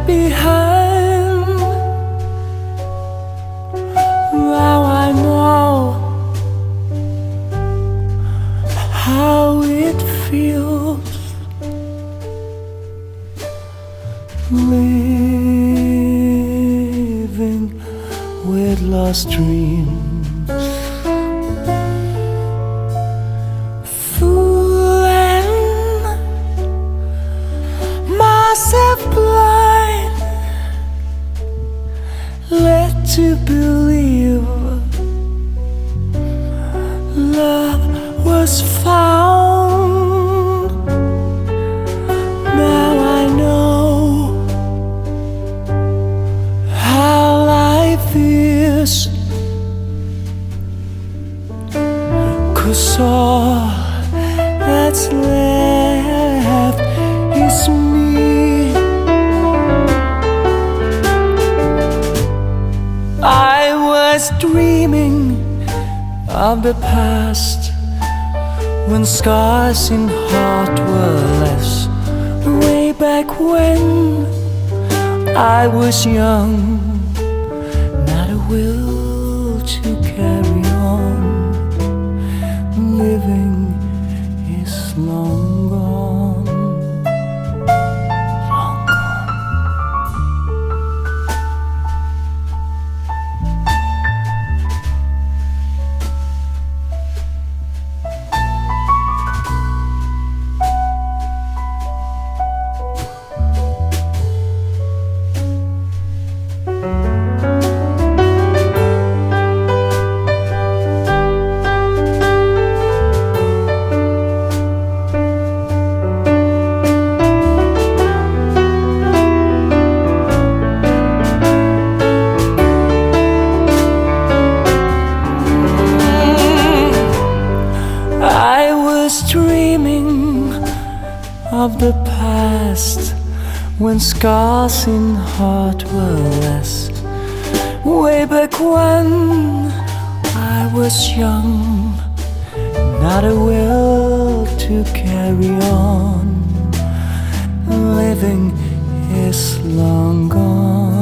behind. Now I know how it feels, living with lost dreams. Blind, led to believe love was found. Now I know how life is, 'cause all that's left is me. I was dreaming of the past, when scars in heart were less. Way back when I was young, not a will to carry on. Living is long gone. Dreaming of the past, when scars in heart were less. Way back when I was young, not a will to carry on. Living is long gone.